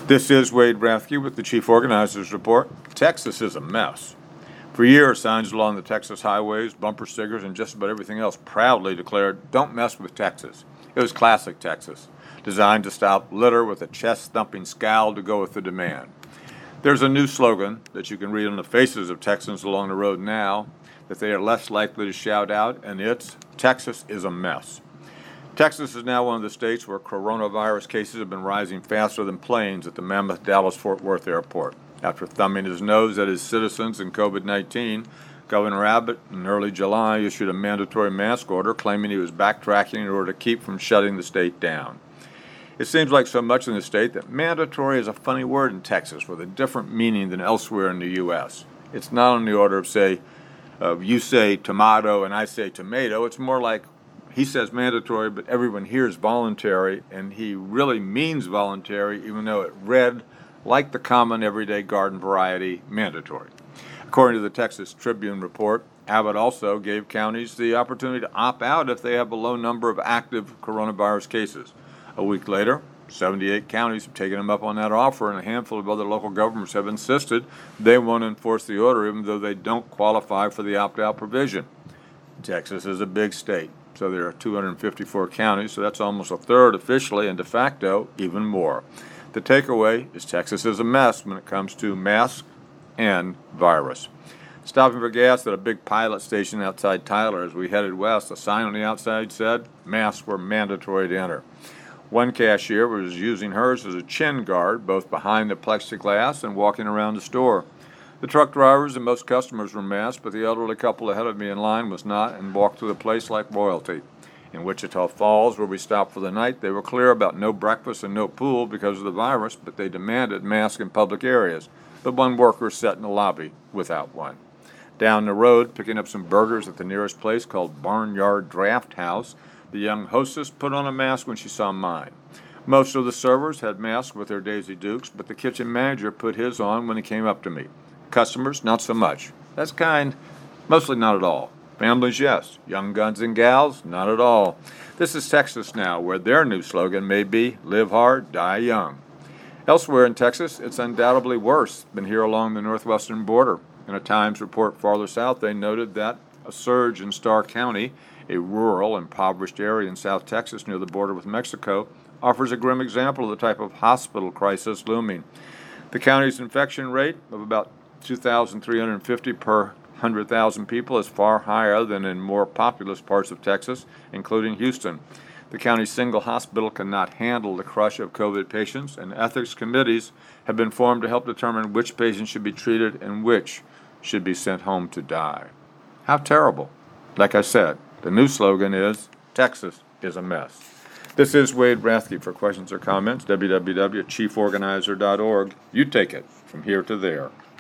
This is Wade Rathke with the Chief Organizers Report. Texas is a mess. For years, signs along the Texas highways, bumper stickers, and just about everything else proudly declared, "Don't mess with Texas." It was classic Texas, designed to stop litter with a chest-thumping scowl to go with the demand. There's a new slogan that you can read on the faces of Texans along the road now that they are less likely to shout out, and it's, "Texas is a mess." Texas is now one of the states where coronavirus cases have been rising faster than planes at the Mammoth Dallas-Fort Worth airport. After thumbing his nose at his citizens in COVID-19, Governor Abbott in early July issued a mandatory mask order claiming he was backtracking in order to keep from shutting the state down. It seems like so much in the state that mandatory is a funny word in Texas with a different meaning than elsewhere in the U.S. It's not on the order of, say, you say tomato and I say tomato. It's more like he says mandatory, but everyone hears voluntary, and he really means voluntary, even though it read like the common everyday garden variety mandatory. According to the Texas Tribune report, Abbott also gave counties the opportunity to opt out if they have a low number of active coronavirus cases. A week later, 78 counties have taken him up on that offer, and a handful of other local governments have insisted they won't enforce the order even though they don't qualify for the opt-out provision. Texas is a big state, so there are 254 counties, so that's almost a third officially, and de facto, even more. The takeaway is Texas is a mess when it comes to masks and virus. Stopping for gas at a big pilot station outside Tyler as we headed west, a sign on the outside said masks were mandatory to enter. One cashier was using hers as a chin guard, both behind the plexiglass and walking around the store. The truck drivers and most customers were masked, but the elderly couple ahead of me in line was not and walked through the place like royalty. In Wichita Falls, where we stopped for the night, they were clear about no breakfast and no pool because of the virus, but they demanded masks in public areas. But one worker sat in the lobby without one. Down the road, picking up some burgers at the nearest place called Barnyard Draft House, the young hostess put on a mask when she saw mine. Most of the servers had masks with their Daisy Dukes, but the kitchen manager put his on when he came up to me. Customers, not so much. That's kind. Mostly not at all. Families, yes. Young guns and gals, not at all. This is Texas now, where their new slogan may be, "Live hard, die young." Elsewhere in Texas, it's undoubtedly worse than here along the northwestern border. In a Times report farther south, they noted that a surge in Starr County, a rural, impoverished area in South Texas near the border with Mexico, offers a grim example of the type of hospital crisis looming. The county's infection rate of about 2,350 per 100,000 people is far higher than in more populous parts of Texas, including Houston. The county's single hospital cannot handle the crush of COVID patients, and ethics committees have been formed to help determine which patients should be treated and which should be sent home to die. How terrible. Like I said, the new slogan is, "Texas is a mess." This is Wade Rathke. For questions or comments, www.chieforganizer.org. You take it from here to there.